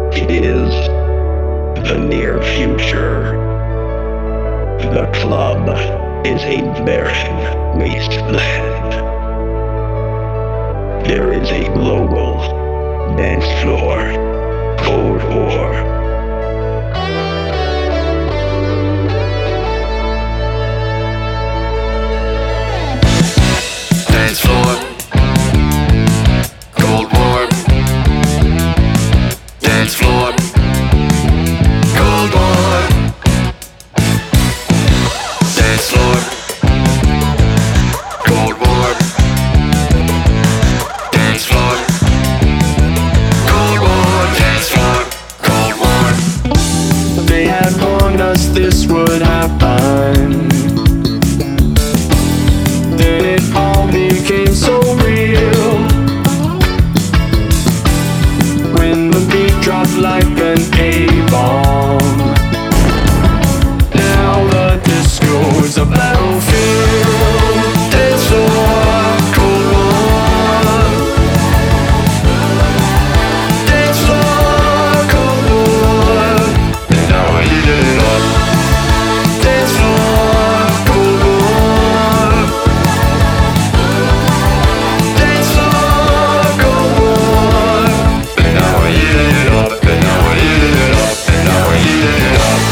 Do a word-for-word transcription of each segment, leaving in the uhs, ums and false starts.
It is the near future. The club is a barren wasteland. There is a global dance floor, Cold War. Dance floor, Cold War. Dance floor, Cold War. Dance floor, Cold War. Dance floor, Cold War. Dance floor, Cold War. They had warned us this would happen. Then it all became so real. When the beat dropped like an A-bomb. Now the disco is a battlefield. Dance floor, Cold War. Dance floor, Cold War. And now we're heating it up. Dance floor, Cold War. Dance floor, Cold War. And now we're heating it up. And now we're heating it up. And now we're heating it up.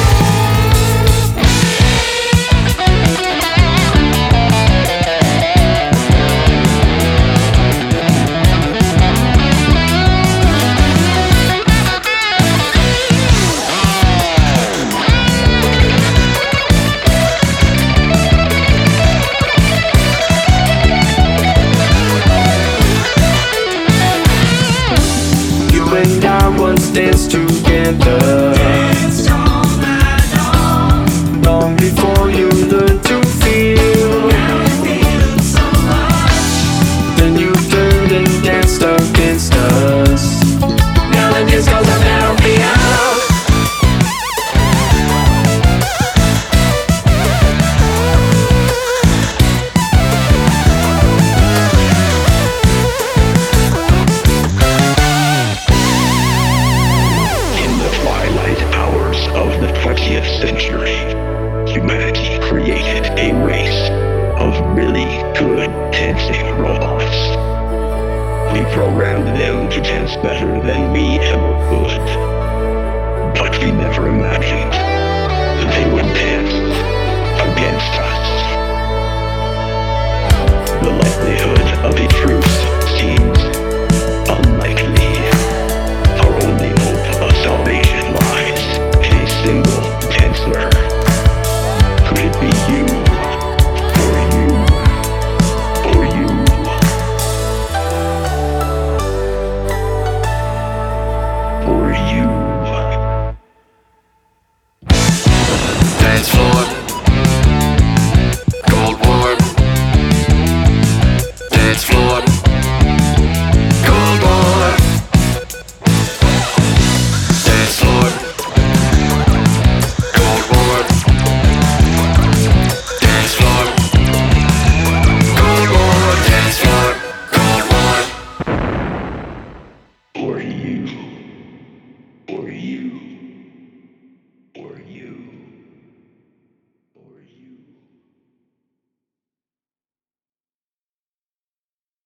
You and I once danced together. Danced all night long. Long before you learned to feel. Now it feels so much. Then you turned and danced against us. Now the disco's a battlefield. In the twilight hours of the twentieth century, humanity created a race of really good dancing robots. We programmed them to dance better than we ever could. But we never imagined that they would dance